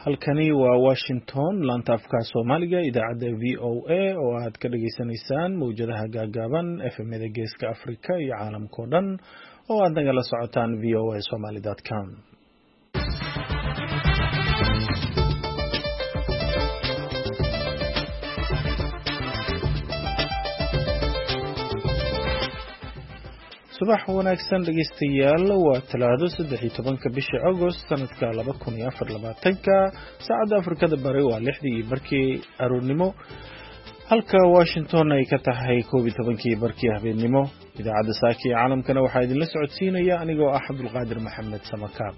halkani waa Washington laanta afka Soomaaliga idaacadda VOA oo aad ka dhageysanaysaan mowjadaha gaagaaban FM-da Geeska Afrika iyo caalamka oo dhan oo aad nagala socotaan voasomali.com. subax wanaagsan dhageystayaal waa talaado 13 bisha August sanadka 2024 saacada Afrikada Bari waa 6:00 aroornimo halka Washington ay ka tahay 12:00 barkii habeenimo idaacadda saaki caalamkana waxa idin la socodsiinaya anigoo ah Abdulqaadir Maxamed Samakaab.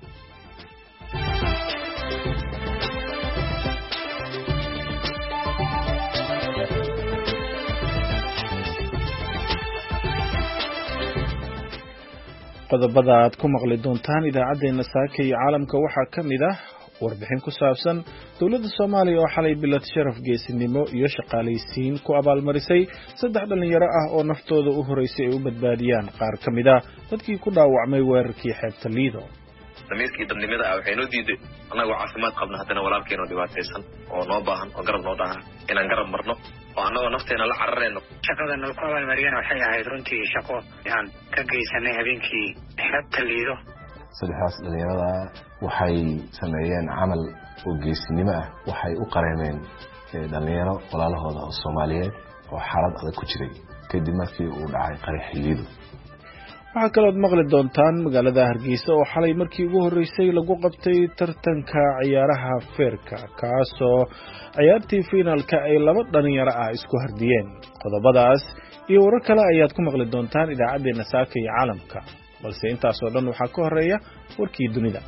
qodobada aad ku maqli doontaan idaacadeena saaka iyo caalamka waxaa ka mid ah warbixin ku saabsan dawladda Soomaaliya oo xalay bilad sharaf geesinimo iyo shaqaaleysiin ku abaalmarisay 3 dhalinyaro ah oo naftooda u horeysay ay u badbaadiyaan qaar ka mid ah dadkii ku dhaawacmay weerarkii xeebta Lido. damiirkii dadnimada ah waxay noo diiday anagoo caafimaad qabna haddana walaalkeena dhibaataysan oo noo baahan oo garab noo dhaha inaan garab marno oo annagoo nafteena la cararayno. shaqada noo ku abaalmariyana waxay ahayd runtii shaqo aan ka geysanay habeenkii xeebta Lido. saddexdaas dhalinyarada waxay sameeyeen camal oo geesinimo ah, waxay u qareemeen dhalinyaro walaalahooda oo Soomaaliyeed oo xaalad adag ku jiray kadib markii uu dhacay qaraxii Lido. waxaa kaloo maqli doontaan magaalada Hargeysa oo xalay markii ugu horeysay lagu qabtay tartanka ciyaaraha feerka kaasoo ciyaartii finaalka ay 2 dhalinyaro ah isku hardiyeen. qodobadaas iyo warar kale ayaad ku maqli doontaan idaacadeena saaka iyo caalamka, balse intaas oo dhan waxaa ka horeeya warkii dunida.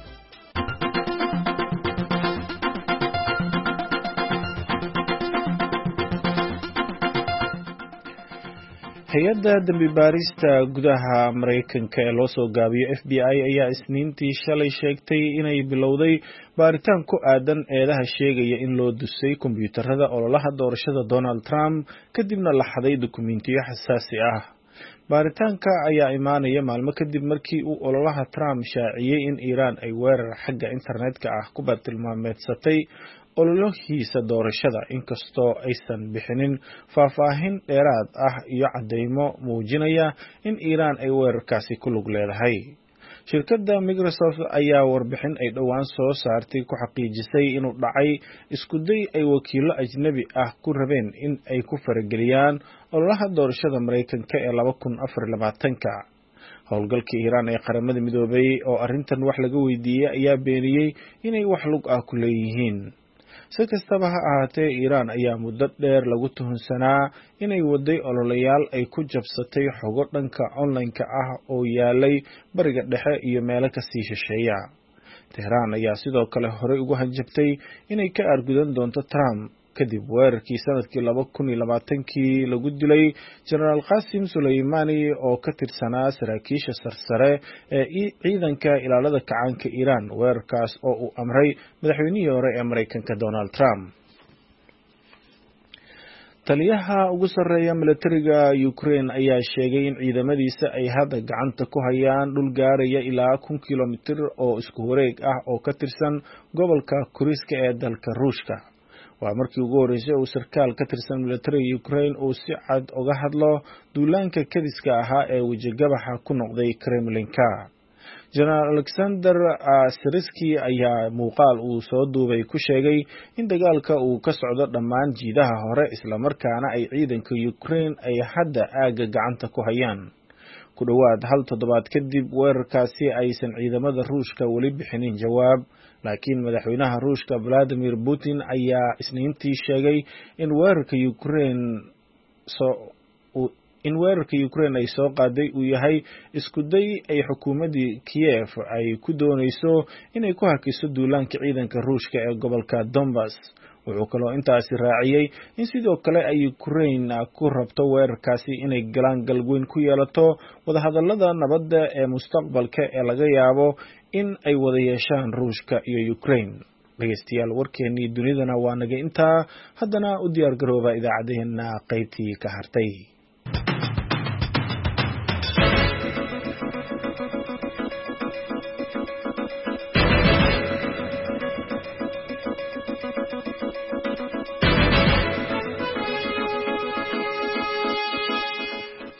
hay'adda dambi baarista gudaha Mareykanka ee loo soo gaabiyo FBI ayaa isniintii shalay sheegtay inay bilowday baaritaan ku aadan eedaha sheegaya in loo dusay kombiyuutarada ololaha doorashada Donald Trump kadibna la xaday dukumiintiyo xasaasi ah. baaritaanka ayaa imaanaya maalmo kadib markii uu ololaha Trump shaaciyay in Iran ay weerar xagga internetka ah ku bartilmaameedsatay ololahiisa doorashada, inkastoo aysan bixinin faahfaahin dheeraad ah iyo cadeymo muujinaya in Iran ay weerarkaasi ku lug leedahay. shirkadda Microsoft ayaa warbixin ay dhowaan soo saartay ku xaqiijisay inuu dhacay isku day ay wakiilo ajnabi ah ku rabeen in ay ku farageliyaan ololaha doorashada Mareykanka ee 2024. howlgalka Iran ee qaramada midoobay oo arrintan wax laga weydiiyay ayaa beeniyay inay wax lug ah ku leeyihiin. si kastaba ha ahaatee, Iran ayaa muddo dheer lagu tuhunsanaa inay waday ololayaal ay ku jabsatay xogo dhanka online-ka ah oo yaalay bariga dhexe iyo meelo ka sii shisheeya. Tehran ayaa sidoo kale horey ugu hanjabtay inay ka argudan doonto Trump kadib weerarkii sanadkii 2020 lagu dilay General Qasim Soleimani oo ka tirsanaa saraakiisha sarsare ee ciidanka ilaalada kacaanka Iran, weerarkaas oo uu amray madaxweynihii hore ee Mareykanka Donald Trump. taliyaha ugu sarreeya militariga Ukraine ayaa sheegay in ciidamadiisa ay hadda gacanta ku hayaan dhul gaaraya ilaa 1 kilomitir oo isku wareeg ah oo ka tirsan gobolka Kuriska ee dalka Ruushka. waa markii ugu horeysay uu sarkaal ka tirsan militariga Ukraine uu si cad uga hadlo duulaanka kadiska ahaa ee wajigabaxa ku noqday Kremlinka. General Alexander Sirski ayaa muuqaal uu soo duubay ku sheegay in dagaalka uu ka socdo dhammaan jiidaha hore, isla markaana ay ciidanka Ukraine ay hadda aaga gacanta ku hayaan. ku dhawaad 1 toddobaad kadib weerarkaasi aysan ciidamada Ruushka weli bixinin jawaab, laakiin madaxweynaha Ruushka Vladimir Putin ayaa isniintii sheegay in weerarka Ukraine ay soo qaaday uu yahay isku day ay xukuumadda Kiev ay ku doonayso inay ku hakiso duulaanka ciidanka Ruushka ee gobolka Donbas. wuxuu kaloo intaasi raaciyay in sidoo kale ay Ukraine ku rabto weerarkaasi inay galaan galweyn ku yeelato wadahadallada nabadda ee mustaqbalka ee laga yaabo in ay wada yeeshaan Ruushka iyo Ukraine. dhageystayaal, warkeennii dunidana waa naga intaa. haddana u diyaar garooba idaacadeena qaybtii ka hartay.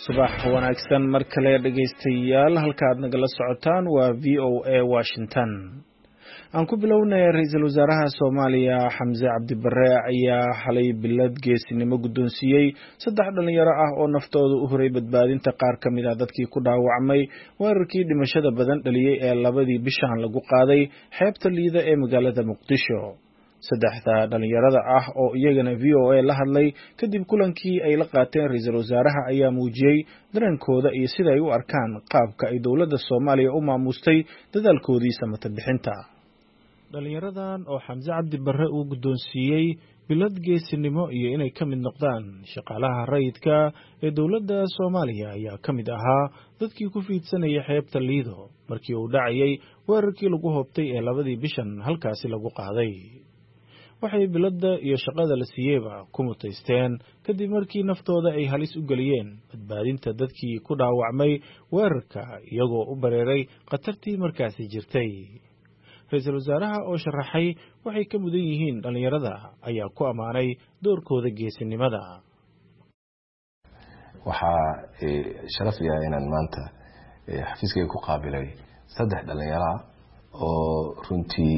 subax wanaagsan mar kale dhegaystayaal halka aad nagala socotaan waa VOA Washington. aan ku bilownay ra'iisul wasaaraha Soomaaliya Xamse Cabdi Barre ayaa xalay bilad geesinimo guddoonsiiyay 3 dhalinyaro ah oo naftooda u huray badbaadinta qaar ka mid ah dadkii ku dhaawacmay weerarkii dhimashada badan dhaliyay ee 2 bishan lagu qaaday xeebta Liida ee magaalada Muqdisho. 3 dhalinyarada ah oo iyagana VOA la hadlay kadib kulankii ay la qaateen ra'iisul wasaaraha ayaa muujiyay dareenkooda iyo sida ay u arkaan qaabka ay dawladda Soomaaliya u maamustay dadaalkoodii samata bixinta. dhalinyaradan oo Xamse Cabdi Barre uu guddoonsiiyay bilad geesinimo iyo inay ka mid noqdaan shaqaalaha rayidka ee dawladda Soomaaliya ayaa ka mid ahaa dadkii ku fiidsanaya xeebta Liido markii uu dhacayay weerarkii lagu hoobtay ee 2 bishan halkaasi lagu qaaday. waxay biladda iyo shaqada la siiyeyba ku mutaysteen kadib markii naftooda ay halis u galiyeen badbaadinta dadkii ku dhaawacmay weerarka iyagoo u bareeray khatartii markaasi jirtay. ra'iisul wasaaraha oo sharaxay waxay ka mudan yihiin dhalinyarada ayaa ku ammaanay doorkooda geesinimada. waxaa sharaf ah inaan maanta xafiiskayga ku qaabilay 3 dhalinyaro oo runtii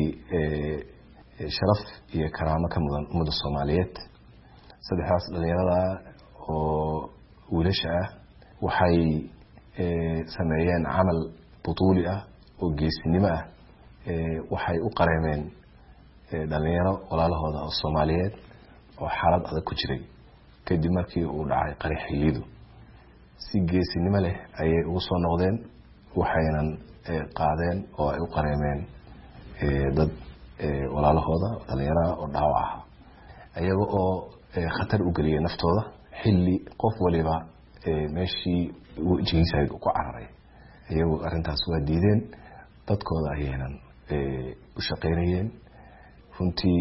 sharaf iyo karaamo ka mudan ummadda Soomaaliyeed. 3daas dhalinyarada oo wiilasha ah waxay sameeyeen camal butuuli ah oo geesinimo ah. waxay u qareemeen dhalinyaro walaalahooda oo Soomaaliyeed oo xaalad adag ku jiray kadib markii uu dhacay qaraxiyadu. si geesinimo leh ayay ugu soo noqdeen waxayna qaadeen oo ay u qareemeen dad walaalahooda dhalinyaro oo dhaawac ah ayaga oo khatar u galiyay naftooda xilli qof waliba meeshii uu jiisay ku cararay. ayagu arintaas waa diideen dadkooda ayaynan u shaqeynayeen. runtii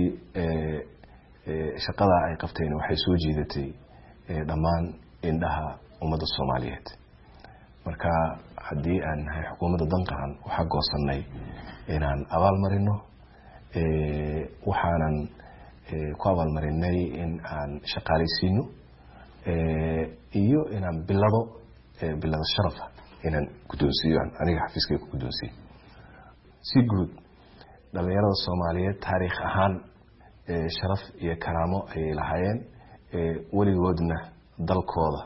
shaqada ay qabteen waxay soo jiidatay dhammaan indhaha ummadda Soomaaliyeed. marka haddii aan nahay xukuumadda dan qaran waxaa goosanay inaan abaal marino waxaanan ku abaal marinay in aan shaqaalaysiino iyo inaan bilado sharaf inaan guddoonsiiyo aniga xafiiskayga ku guddoonsiiyo. si guud dhalinyarada Soomaaliyeed taariikh ahaan sharaf iyo karaamo ayay lahaayeen weligoodna dalkooda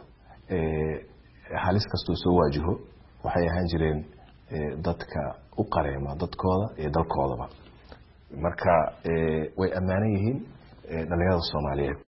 halis kastoo soo waajiho waxay ahaan jireen dadka u qareema dadkooda iyo dalkoodaba. marka way amaanan yihiin dhalinyarada Soomaaliyeed.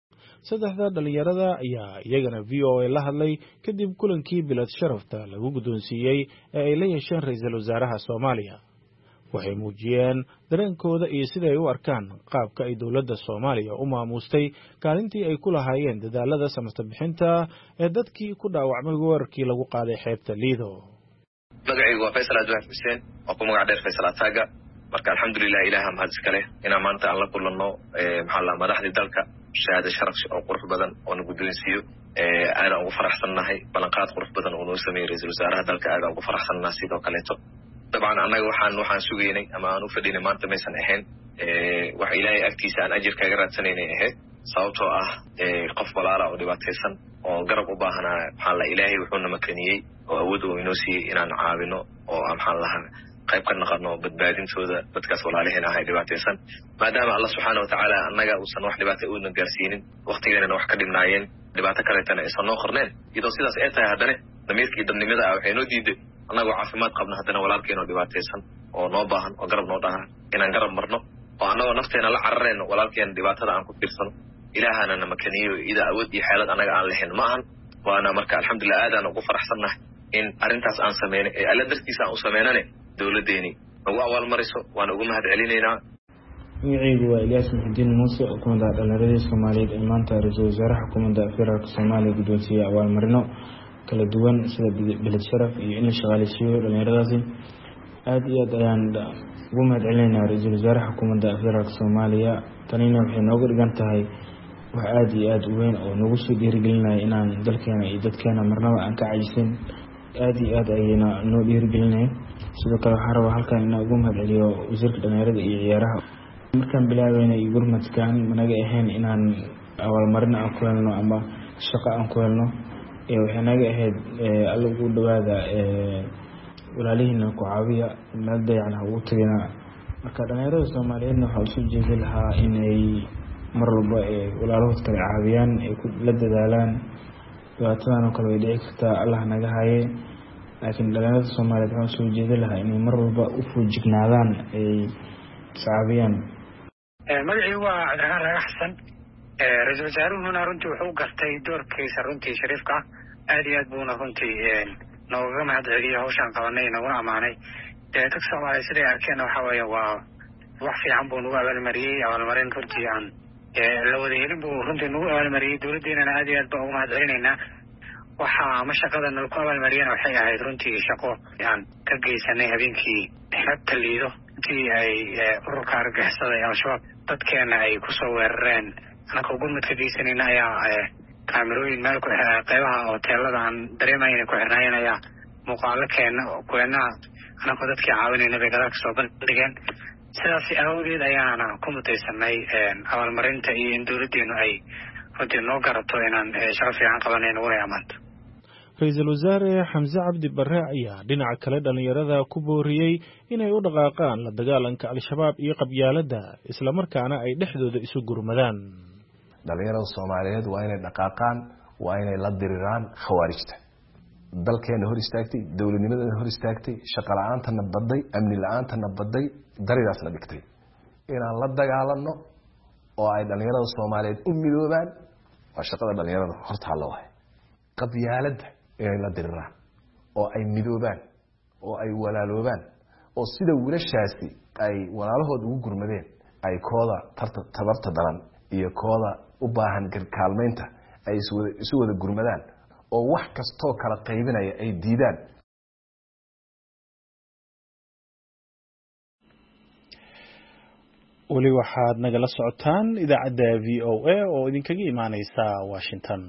3 dhalinyarada ayaa iyagana VOA la hadlay kadib kulankii bilad sharafta lagu guddoonsiiyay ee ay la yeesheen ra'iisul wasaaraha Soomaaliya. waxay muujiyeen dareenkooda iyo sida ay u arkaan qaabka ay dawladda Soomaaliya u maamustay kaalintii ay ku lahaayeen dadaalada samata bixinta ee dadkii ku dhaawacmay weerarkii lagu qaaday xeebta Liido. magacaygu waa Faysal Adwaax Xuseen oo ku magac dheer Faysal Ataaga. marka alxamdulillah ilaaha mahad iskale inaan maanta aan la kulanno madaxdii dalka shahaado sharaf oo qurux badan oo nagu guddoonsiiyo aad ugu faraxsanahay ballanqaad qurux badan oo noo sameeyay ra'iisul wasaaraha dalka aad ugu faraxsanahay sidoo kaleeto. طبعا anaga waxaan sugeynay ama aan u fadhinay maanta maysan ahayn wax ilaahay agtiisa aan ajir kaga raadsanaynay ahayd sababtoo ah qof walaala oo dhibaataysan oo garab u baahanaa ilaahay wuxuu namakaniyay oo awood uu inoo siiyay inaan caawino oo qayb ka noqono badbaadintooda dadkaas walaalaheena ah dhibaataysan maadaama Allah subhanahu wa ta'ala anaga uusan wax dhibaato u gaarsiinin waqtigeena wax ka dhimnaayeen dhibaato kale tan aysan noo qorneen iyadoo sidaas ay tahay haddana damiirkii dadnimada waxay noo diiday anagoo caafimaad qabna haddana walaalkeena dhibaataysan oo noo baahan oo garab noo dhahan inaan garab marno oo anagoo nafteena la carareyno walaalkeena dhibaatada aan ku tiirsano ilaahana namakaniyo ida awood iyo xeelad anaga aan lahayn ma ahan waana marka alxamdulillah aadaan ugu faraxsanahay in arintaas aan sameeynay ee alla dartiisa aan u sameeynane dawladeeni ugu awaal mariso waan ugu mahad celinaynaa. magacaygu waa Ilyas Muxudiin Muuse oo kamid ah dhalinyarada Soomaaliyeed ee maanta ra'iisul wasaaraha xukuumadda federaalka Soomaaliya guddoonsiiyay awaal marino kala duwan sida bilad sharaf iyo in la shaqaaleysiiyo dhalinyaradaasi. aad iyo aad ayaan ugu mahad celinaynaa ra'iisul wasaaraha xukuumadda federaalka Soomaaliya. tanina waxay nooga dhigan tahay wax aad iyo aad u weyn oo nagu soo dhiirigelinaya inaan dalkeena iyo dadkeena marnaba aan ka cajisin. aad iyo aad ayayna noo dhiirigelinayeen. sidoo kale waxaan rabaa halkan inaan ugu mahad celiyo wasiirka dhalinyarada iyo ciyaaraha. markaan bilaabeynay gurmadkan managa ahayn inaan awaalmarin aan ku helno ama shaqo aan ku helno waxay naga ahayd alla ugu dhawaada walaalihiina ku caawiya meel dayacan ha ugu tagina marka dhalinyarada Soomaaliyeedna waxaa usoo jeedi lahaa inay mar walba walaalahood kale caawiyaan ay la dadaalaan dhibaatadan oo kale way dhici kartaa Allah naga haye laakiin dhalinyarada Soomaaliyeed waxaa usoo jeedi lahaa inay mar walba u fuujignaadaan ay caawiyaan. magacii waa Cabdiraxmaan Raga Xasan ra-iisul wasaaruhuna runtii wuxuu gartay doorkiisa runtii shariifka aad iyo aad buuna runtii nooga mahadceliyay hawshaan qabanay naguna amaanay dadka Soomaaliyeed siday arkeen waxa weeye waa wax fiican buu nagu abaalmariyay abaalmarin runtii aan la wada helin buu runtii nagu abaalmariyay dowladdeennana aad iyo aad baan ugu mahadcelinaynaa waxa shaqadan lagu abaalmariyana waxay ahayd runtii shaqo aan ka geysanay habeenkii xabta liido intii ay ururka argagixisada ee al-shabaab dadkeena ay kusoo weerareen anaka gurmad ka geysanayna ayaa kaamirooyin meel ku qaybaha hoteelada aan dareemayna ku xirnaayeen ayaa muuqaalo keenna anaka dadkii caawinayna bay gadaal kasoo bandhigeen sidaas awgeed ayaana ku mutaysanay abaalmarinta iyo in dowladdeenu ay runtii noo garato inaan shaqo fiican qabanayno una amaanto. ra-iisul wasaare Xamse Cabdi Barre ayaa dhinaca kale dhalinyarada ku booriyey inay u dhaqaaqaan la dagaalanka al-shabaab iyo qabyaaladda isla markaana ay dhexdooda isu gurmadaan. dhalinyarada Soomaaliyeed waa inay dhaqaaqaan waa inay la diriraan khawaarijta dalkeena hor istaagtay dowladnimadana hor istaagtay shaqo la'aantana baday amni la'aantana baday daridaas la dhigtay inaan la dagaalano oo ay dhalinyarada Soomaaliyeed u midoobaan waa shaqada dhalinyarada horta hal waay qabyaaladda inay la diriraan oo ay midoobaan oo ay walaaloobaan oo sida wiilashaasi ay walaalahood ugu gurmadeen ay kooda tabarta daran iyo kooda u baahan kaalmeynta ay isu wada gurmadaan oo wax kastoo kala qaybinaya ay diidaan. weli waxaad nagala socotaan idaacadda VOA oo idinkaga imaaneysa Washington.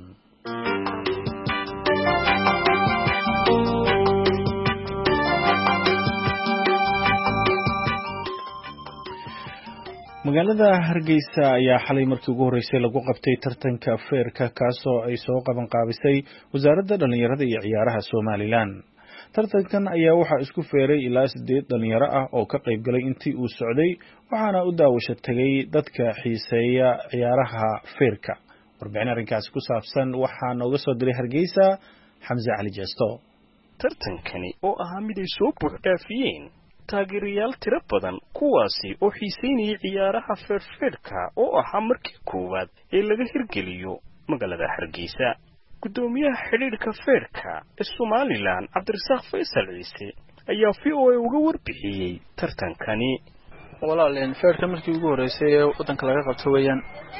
magaalada Hargeysa ayaa xalay markii ugu horeysay lagu qabtay tartanka feerka kaasoo ay soo qaban qaabisay wasaaradda dhalinyarada iyo ciyaaraha Somaliland. tartankan ayaa waxaa isku feeray ilaa 8 dhalinyaro ah oo ka qayb galay intii uu socday waxaana u daawasho tagay dadka xiiseeya ciyaaraha feerka. warbixin arrinkaas ku saabsan waxaa nooga soo diray Hargeysa Xamse Cali Jeesto. tartankani oo ahaa mid ay soo buux dhaafiyeen taageerayaal tiro badan kuwaasi oo xiiseynayay ciyaaraha feerka oo ahaa markii koowaad ee laga hirgeliyo magaalada Hargeysa. gudoomiyaha xiriirka feerka ee Somaliland Cabdirasaaq Faysal Ciise ayaa VOA uga warbixiyay tartankani. walaaleen feerka markii ugu horeysay ee wadanka laga qabto weeyaan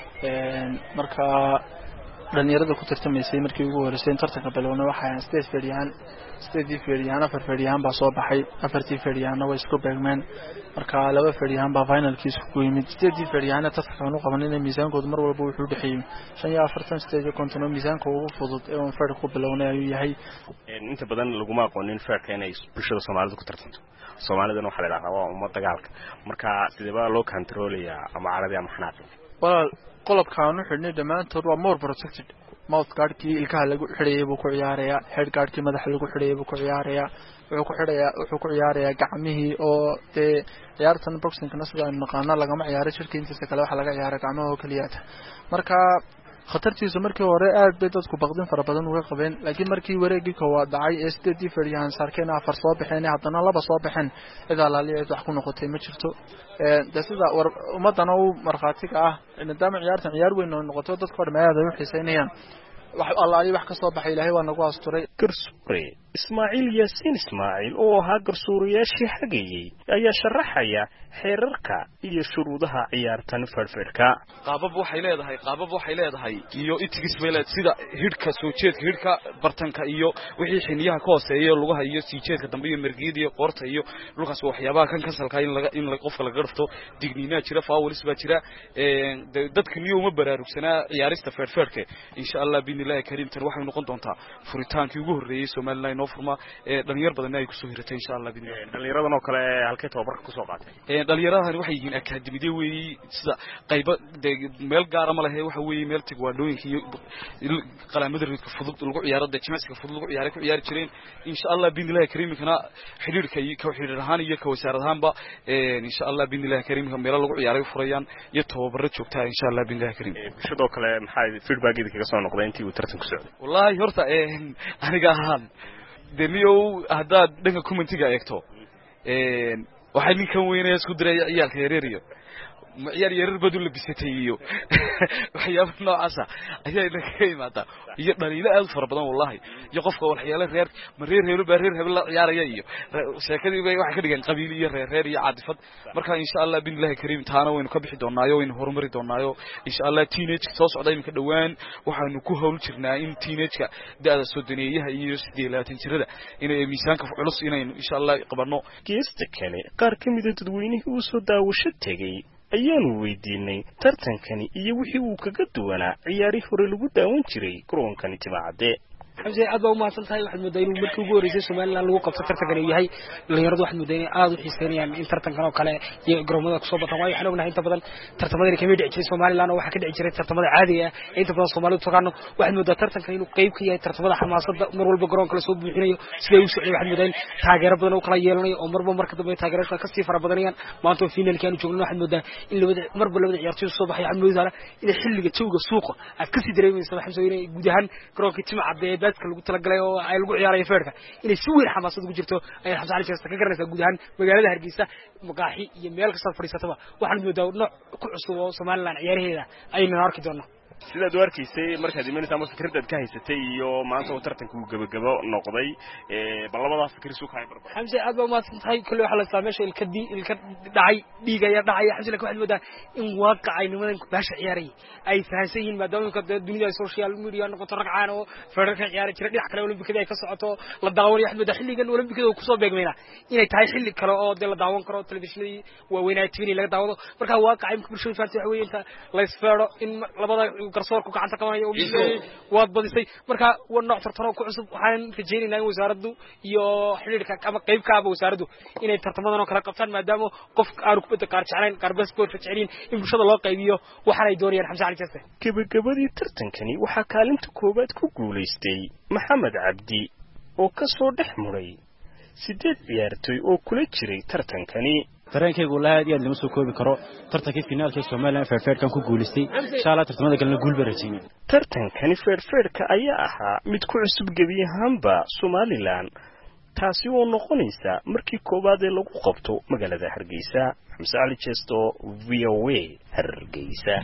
marka dhalinyarada ku tartamaysay markii ugu horeysay tartanka bilowna waxaan state feeriyahan afar feeriyahan baa soo baxay afartii feeriyahan way isku beegmeen marka laba feeriyahan baa finalkiis ku yimid state feeriyahan tartanka uu qabanay miisaankooda mar walba wuxuu dhaxeeyay 45 state konton miisaanka ugu fudud ee feerka ku bilownay ayuu yahay. inta badan lagu ma aqoonin feerka inay bulshada Soomaaliyeed ku tartanto Soomaalidana waxa la yiraahdaa waa ummad dagaalka marka sidee loo controlaya ama carabi ama xanaaqi. walaal qolobkaan u xidhnay dhamaantood waa more protected mouth guardkii ilkaha lagu xidhayay buu ku ciyaarayaa head guardkii madaxa lagu xidhayay buu ku ciyaarayaa wuxuu ku ciyaarayaa gacmihii oo ciyaartan boxingna sida aan naqaano lagama ciyaaro jirka intiisa kale waxa laga ciyaaro gacmaha oo kaliya marka khatartiisu markii hore aad bay dadku baqdin fara badan uga qabeen laakiin markii wareegii koowaad dhacay ee state feeriyahan saarkeen afar soo baxeen haddana laba soo baxeen ida laaliyeed wax ku noqotay ma jirto sida ummadana uu marxaatiga ah nidaam ciyaartan ciyaar weyn oo noqoto dadka dhammaanada ay u xiiseynayaan wax Allah wax ka soo baxay Ilaahay waa nagu asturay. garsuure Ismaaciil Yaasiin Ismaaciil oo ahaa garsuuriyaashii xageeyay ayaa sharaxaya xeerarka iyo shuruudaha ciyaartan feerka. qaabab waxay leedahay iyo itigis meelad sida hidhka soo jeedka hidhka bartanka iyo wixii xiniyaha ka hooseeyo lugaha iyo sii jeedka dambe iyo mergeed iyo qoorta iyo dhulkaas waxyaabaha kan salka in qofka laga garto digniina jira faawalis baa jira dadka niyo uma baraarugsana ciyaarista feerka insha Allah billahi kariim tan waxay noqon doontaa furitaankii ugu horeeyay Soomaaliland inoo furmaa dhalinyar badanna ay kusoo hiratay insha allah dhalinyaradan oo kale halkay tababarka kusoo qaatay dhalinyaradan waxay yihiin akaademide weeyi sida qayba meel gaara ma lahe waxa weeye meel tigwaadhooyinka iyo qalaamada reedka fudud lagu ciyaaro jimicsiga fudud lagu ciyaari ku ciyaari jireen insha allah biidnillahi kariimkana xiriirka iyo ka xiriir ahaan iyo ka wasaarad ahaanba insha allah biidnillahi kariimka meel lagu ciyaaray furayaan iyo tababaro joogtaa insha allah biidnillahi kariim sidoo kale maxay feedback-ida kaga soo noqday intii uu tartanku socday wallahi horta aniga ahaan deniyow haddaad dhanka commentiga eegto waxay ninkan weynaya isku diray ciyaalka yareeriyo ciyaar yareer badu la bisatay iyo waxyaabo noocaasa ayaa inaga imaadaa iyo dhaliilo aad fara badan wallahi iyo qofka waxyaalo reer hebel la ciyaaraya iyo sheekadii bay waxay ka dhigeen qabiil iyo reer iyo caadifad marka insha allah billahi kariim taana waynu ka bixi doonaayo waynu horumari doonaayo insha allah teenage soo socda imika dhawaan waxaanu ku hawl jirnaa in teenage-ka da'da soodaneeyaha iyo 28 jirada inay miisaanka culus inaynu insha allah qabano geesta kale qaar ka mid ah dadweynihii uu soo daawasho tagay ayaanu weydiinay tartankani iyo wixii uu kaga duwanaa ciyaarihii hore lagu daawan jiray garoonkani Timacade xamse aad baa u mahadsantahay waxaad moodaa inuu markii ugu horeysay Soomaaliland lagu qabto tartankan uu yahay dhalinyaradu waxaad moodaa inay aad u xiiseynayaan in tartankan oo kale iyo garoomada ku soo bataan waayo waxaan ognahay inta badan tartamada ka mid dhici jiray Soomaaliland oo waxa ka dhici jiray tartamada caadiga ah inta badan Soomaalidu taqaano waxaad moodaa tartankan inuu qayb ka yahay tartamada xamaasadda mar walba garoonka la soo buuxinayo sida uu socday waxaad moodaa in taageero badan oo kala yeelanayo oo marba marka dambe taageerada ka sii fara badanayaan maanta finalka aanu joogno waxaad moodaa in marba labada ciyaartoy soo baxay waxaad moodaa in xilliga jooga suuqa aad ka sii dareemayso xamse inay guud ahaan garoonka Timacade baadka lagu talagalay oo ay lagu ciyaarayo feerka inay si weyn xamaasad ugu jirto ay xamse cali jeesta ka garanaysa guud ahaan magaalada Hargeysa maqaaxi iyo meel kasta fadhiisataba waxaan moodaa nooc ku cusub oo Soomaaliland ciyaaraheeda aynu arki doonaa sidaad warkiisay markaad imanaysaa ama fikradaad ka haysatay iyo maanta uu tartanku gabagabo noqday balabada fikir soo kacay barbar xamse aad baa maadsantahay kulli waxa la sameeyay ilka dhacay dhiigaya dhacay xamse la waxaad moodaa in waaqacay nimadan ku baasha ciyaaray ay fahansan yihiin maadaama dunida social media noqoto ragcaan oo feerarka ciyaari jiray dhinac kale Olimbikada ay ka socoto la daawanayo waxaad moodaa xilligan Olimbikada uu ku soo beegmayna inay tahay xilli kale oo la daawan karo telefishinada waaweyn TV laga daawado marka waaqacay bulshada fahansan waxa weeye inta la isfeero in labada garsoorku gacanta qabanaya oo waad badisay marka waa nooc tartan ku cusub waxaan rajaynaynaa in wasaaraddu iyo xiriirka ama qayb ka ah wasaaraddu inay tartamadan oo kala qabtaan maadaama qof aanu ku bada qaar jecelayn qaar basboort jeceliin in bulshada loo qaybiyo waxaan ay doonayaan xamse cali jeeste gabagabadii tartankani waxaa kaalinta koobaad ku guuleystay Maxamed Cabdi oo ka soo dhex muray 8 ciyaartoy oo kula jiray tartankani tareenkaygu lahayd iyo lama soo koobi karo tartankii finaalka Soomaaliland feerfeerkan ku guuleystay insha Allah tartamada kalena guul barajiin tartankani feerfeerka ayaa ahaa mid ku cusub gabiyahanba Soomaaliland taasi oo noqonaysa markii koobaad ee lagu qabto magaalada Hargeysa xamse cali jeesto VOA Hargeysa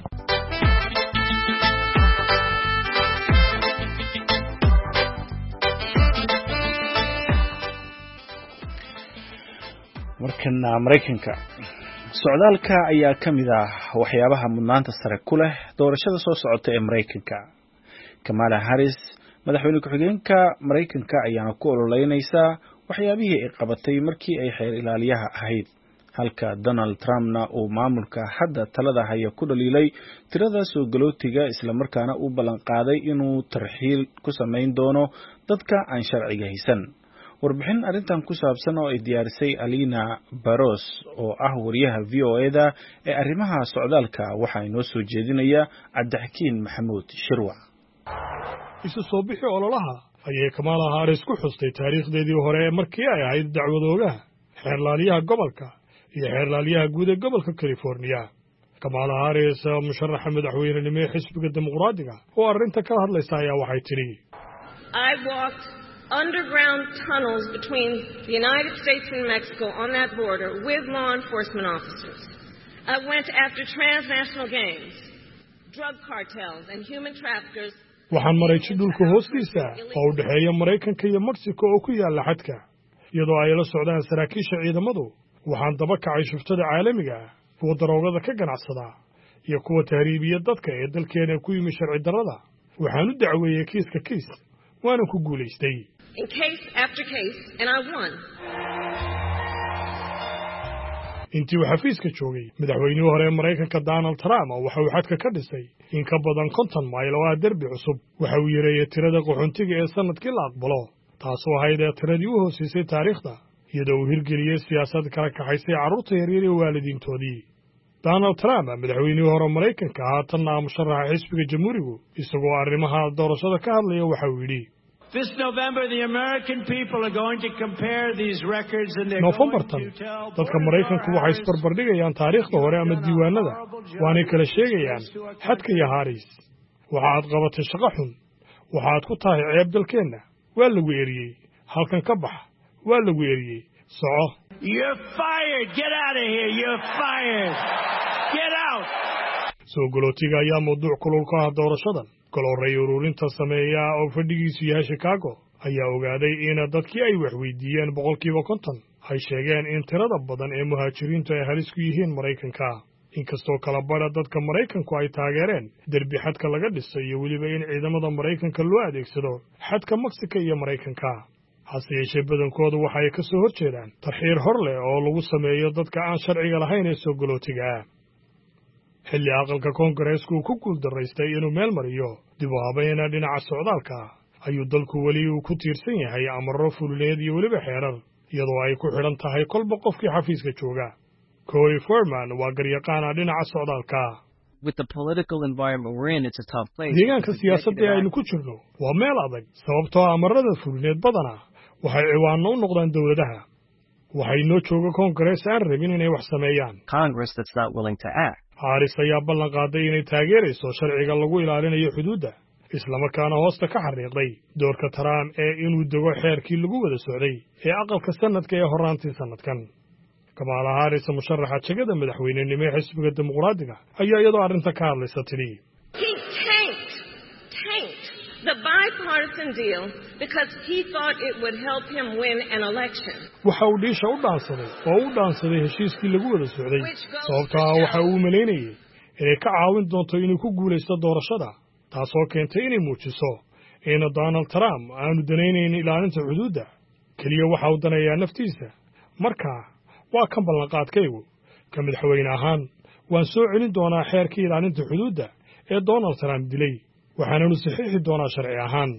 markana Mareykanka socdaalka ayaa kamid ah waxyaabaha mudnaanta sare ku leh doorashada soo socota ee Mareykanka Kamala Harris madaxweyne ku-xigeenka Mareykanka ayaa ku ololeynaysa waxyaabihii ay qabatay markii ay xeer ilaaliyaha ahayd halka Donald Trumpna uu maamulka hadda talada haya ku dhaliilay tirada soo galootiga isla markaana uu ballan qaaday inuu tarxiil ku sameyn doono dadka aan sharciga haysan warbixin arintan ku saabsan oo ay diyaarisay Alina Baros oo ah wariyaha VOA-da ee arrimaha socdaalka waxa inoo soo jeedinaya Cabdixakiin Maxamuud Shirwa isu soo bixi ololaha ayay Kamala Harris ku xustay taariikhdeedii hore markii ay ahayd dacwadoogaha xeerlaaliyaha gobolka iyo xeerlaaliyaha guud ee gobolka California Kamala Harris musharaxa madaxweynenimo ee xisbiga dimuqraadiga oo arrinta ka hadlaysa ayaa waxay tiri underground tunnels between the United States and Mexico on that border with law enforcement officers. I went after transnational gangs, drug cartels and human traffickers. waxaan maray jidhulka hoostiisa oo u dhaxeeya Mareykanka iyo Mexico oo ku yaala xadka iyadoo ay la socdaan saraakiisha ciidamadu waxaan daba kacay shuftada caalamiga ah kuwa daroogada ka ganacsada iyo kuwa tahriibiya dadka ee dalkeena ku yimi sharci darrada waxaan u dacweeyay kiiska waana ku guuleystay in case after case and I won. intii uu xafiiska joogay madaxweynihii hore ee Mareykanka Donald Trump waxa uu xadka ka dhisay in ka badan 50 mayl oo derbi cusub waxa uu yareeyay tirada qaxoontiga ee sanadkii la aqbalo taasoo ahayd ee tiradii u hoosaysay taariikhda iyadoo uu hirgeliyey siyaasad kala kaxaysay carruurta yaryar ee waalidiintoodii. Donald Trump madaxweynihii hore Maraykanka haatanna musharaxa xisbiga jamhuurigu isagoo arrimaha doorashada ka hadlaya waxa uu yidhi Noofambartan dadka Maraykanku waxay isbarbardhigayaan taariikhda hore ama diiwaanada waanay kala sheegayaan xadka iyo Harris waxaad qabatay shaqo xun waxaad ku tahay ceeb dalkeenna waa lagu eriyey halkan ka bax waa lagu eriyey soco soo galootiga ayaa mawduuc kulul ka ah doorashadan goloray ururinta sameeya oo fadhigiisu yahay Chicago ayaa ogaaday in dadkii ay wax weydiiyeen 50% ay sheegeen in tirada badan ee muhaajiriintu ay halis ku yihiin Maraykanka inkastoo kala badha dadka Maraykanku ay taageereen derbi xadka laga dhisay iyo weliba in ciidamada Maraykanka loo adeegsado xadka Mexico iyo Maraykanka hase yeeshee badankoodu waxay ka soo horjeedaan tarxiir hor leh oo lagu sameeyo dadka aan sharciga lahayn ee soo galootiga ah xilli aqalka Koongareesku ku guuldaraystay inuu meel mariyo dib u habeyn dhinaca socdaalka ayuu dalku weli uu ku tiirsan yahay amarro fulineed iyo weliba xeerar iyadoo ay ku xidhan tahay kolba qofkii xafiiska jooga Corey Foreman waa garyaqaan dhinaca socdaalka deegaanka siyaasadda ee aynu ku jirno waa meel adag sababtoo amarrada fulineed badana waxay ciwaanno u noqdaan dowladaha waxay noo jooga Koongarees aan rabin inay wax sameeyaan Harris ayaa ballan qaaday inay taageerayso sharciga lagu ilaalinayo xuduudda isla markaana hoosta ka xariiqday doorka Trump ee inuu dego xeerkii lagu wada socday ee aqalka sanadka ee horaantii sanadkan Kamala Harris musharaxa jagada madaxweynenimo ee xisbiga dimuqraadiga ayaa iyadoo arrinta ka hadlaysa tiri the bipartisan deal because he thought it would help him win an election. waxa uu dhiisha u dhaansaday heshiiskii lagu wada socday sababtoo ah waxa uu maleynayay inay ka caawin doonto inuu ku guulaysto doorashada taasoo keentay inay muujiso in Donald Trump aanu danaynayn ilaalinta xuduudda kaliya waxa uu danayaa naftiisa markaa waa kan ballanqaadkaygu ka madaxweyne ahaan waan soo celin doonaa xeerkii ilaalinta xuduudda ee Donald Trump dilay waxaanu saxiixi doonaa sharci ahaan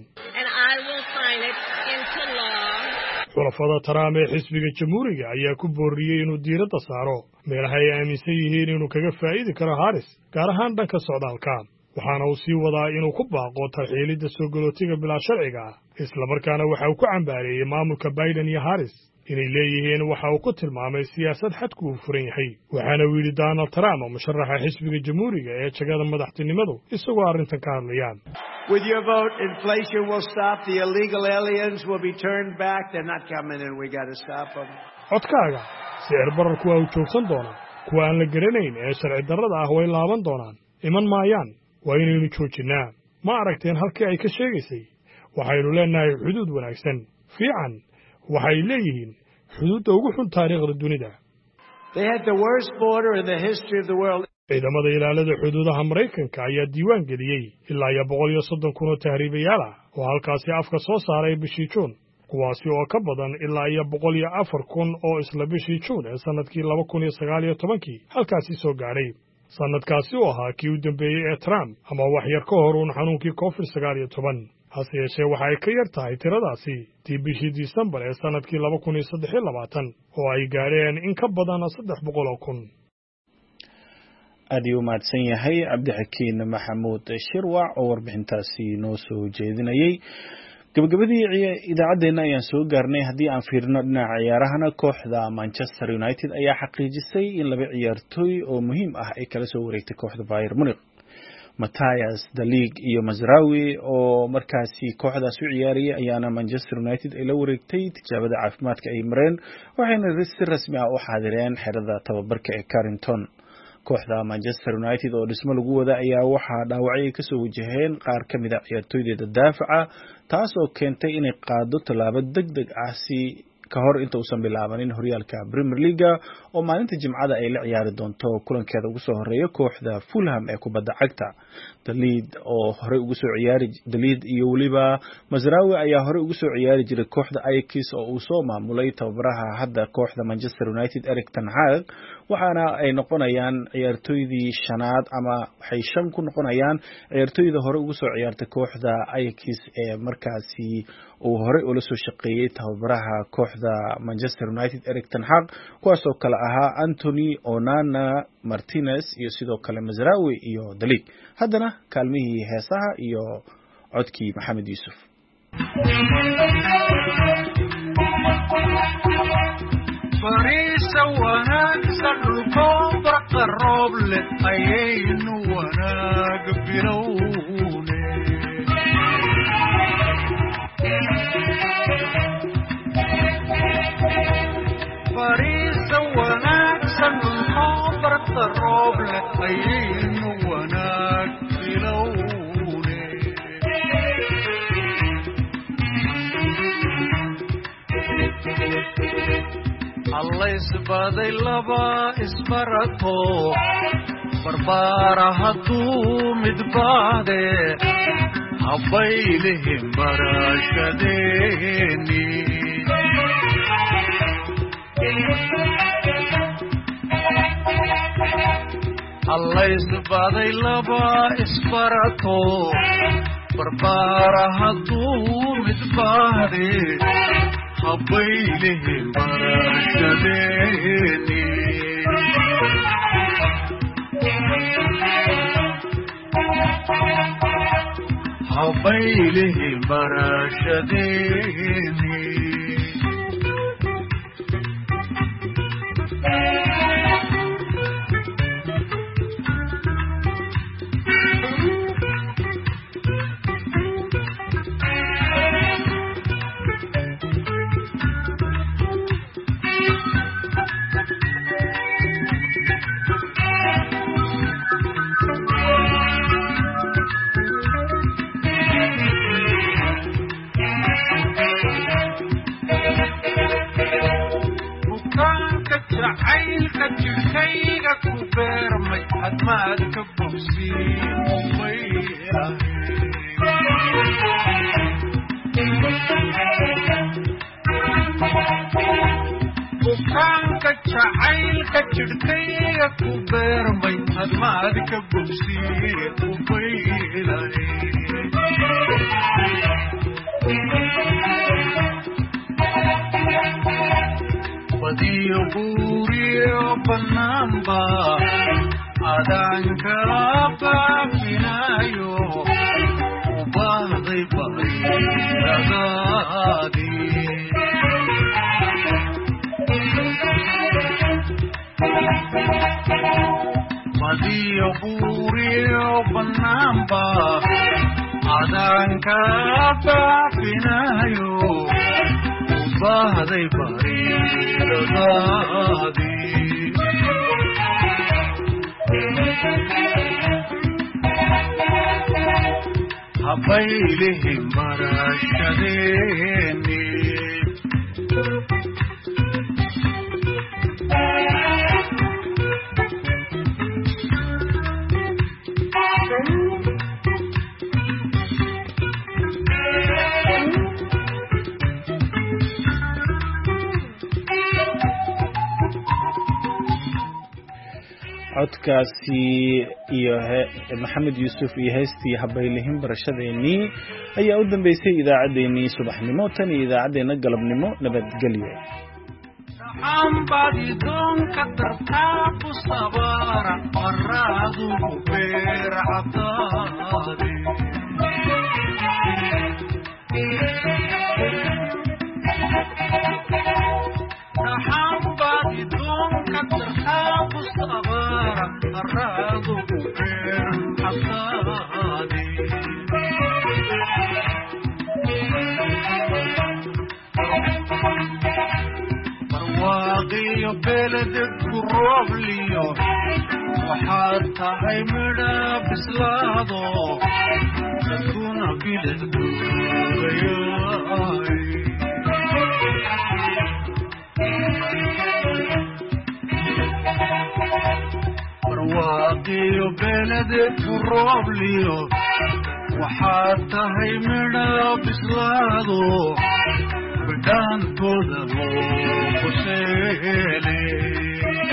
xulafada Trump ee xisbiga jamhuuriga ayaa ku booriyey inuu diiradda saaro meelaha ay aaminsan yihiin inuu kaga faa'iidi karo Harris gaar ahaan dhanka socdaalka waxaana uu sii wadaa inuu ku baaqo tarxiilidda soo galootiga bilaa sharciga isla markaana waxa uu ku cambaareeyay maamulka Biden iyo Harris inay leeyihiin waxa uu ku tilmaamay siyaasad xadku uu furan yahay waxaana uu yidhi Donald Trump musharaxa xisbiga jamhuuriga ee jagada madaxtinimadu isagoo arrintan ka hadlayaan With your vote, inflation will stop. The illegal aliens will be turned back. They're not coming in. We got to stop them. codkaaga sicir bararku waa uu joogsan doonaa kuwa aan la garanayn ee sharci darrada ah way laaban doonaan iman maayaan waa inaynu joojinnaa ma aragteen halkii ay ka sheegaysay waxaynu leenahay xuduud wanaagsan fiican waxay leeyihiin xuduudda ugu xun taariikhda dunida They had the worst border in the history of the world. ciidamada ilaalada xuduudaha Maraykanka ayaa diiwaan geliyey ilaa 130 kun oo tahriibayaal ah oo halkaasi afka soo saaray bishii Juun kuwaasi oo ka badan ilaa 104 kun oo isla bishii Juun ee sanadkii 2019 halkaasi soo gaaray sanadkaasi oo ahaa kii u dambeeyey ee Trump ama wax yar ka hor uun xanuunkii COVID-19 hase yeeshee waxa ay ka yar tahay tiradaasi tii bishii Disembar ee sanadkii 2023 oo ay gaadheen in ka badan 300 kun aad u mahadsan yahay Cabdixakiin Maxamuud Shirwac oo warbixintaasi noo soo jeedinayay gabagabadii idaacadeena ayaan soo gaarnay haddii aan fiirino dhinaca ciyaarahana kooxda Manchester United ayaa xaqiijisay in laba ciyaartooy oo muhiim ah ay kala soo wareegtay kooxda Bayern Munich Matthias de Ligt iyo Mazraoui oo markaasi kooxdaas u ciyaariyay ayaana Manchester United ay la wareegtay tijaabada caafimaadka ay mareen waxayna si rasmi ah u xaadireen xerada tababarka ee Carrington kooxda Manchester United oo dhismo lagu wada ayaa waxa dhaawacyo ka soo wajaheen qaar ka mid ah ciyaartooyda daafaca taas oo keentay inay qaado talaabo degdeg ah si ka hor inta uusan bilaabanin horyaalka Premier League oo maalinta Jimcada ay la ciyaari doonto kulankeeda ugu soo horeeya kooxda Fulham ee kubadda cagta Dalid oo hore ugu soo ciyaari Dalid iyo waliba Mazraoui ayaa hore ugu soo ciyaari jiray kooxda Ajax oo uu soo maamulay tababaraha hadda kooxda Manchester United Erik ten Hag waxaana ay noqonayaan ciyaartooydii shanaad ama waxay 5 ku noqonayaan ciyaartooyda hore ugu soo ciyaartay kooxda Ajax ee markaasi uu hore ula soo shaqeeyay tababaraha kooxda Manchester United Erik ten Hag kuwaas oo kala ahaa Anthony Onana Martinez iyo sidoo kale Mazraoui iyo Dalik haddana kaalmihii heesaha iyo codkii Maxamed Yuusuf Farisa wanaagsan dhulkoo barqa roob leh ayaynu wanaag bilowne Farisa wanaagsan dhulkoo barqa roob leh ayaynu wanaag bilowne Allah isbaday laba isbarato barbara hadduu midbaade habaylihim barashadeeni Allah isbaday laba isbarato barbara hadduu midbaade habaylihim barashadeeni habaylihim barashadeeni jacaylka jirkayga ku beermay hadmaad ka bogsiin bukaanka jacaylka jirkayga ku beermay hadmaad ka bogsiin ubaylay Wadiyo buriyo banamba adanka baafinayo ubahday bayragadi Wadiyo buriyo banamba adanka baafinayo ubahday bayragadi habaylihim barashadeeni codkaasi iyo Maxamed Yuusuf iyo heestii habaylihim barashadeeni ayaa u dambeysay idaacadeeni subaxnimo tan idaacadeena galabnimo nabadgelyo ambadi donka tartaaqu sabara waradu beeracataade ambadi donka tartaaqu sabara waradu beeracataade واقي بلدك الروبليو وحتى هاي مدى بسلاضو تكون بلدك واقي بلدك الروبليو وحتى هاي مدى بسلاضو بدان todo lo posible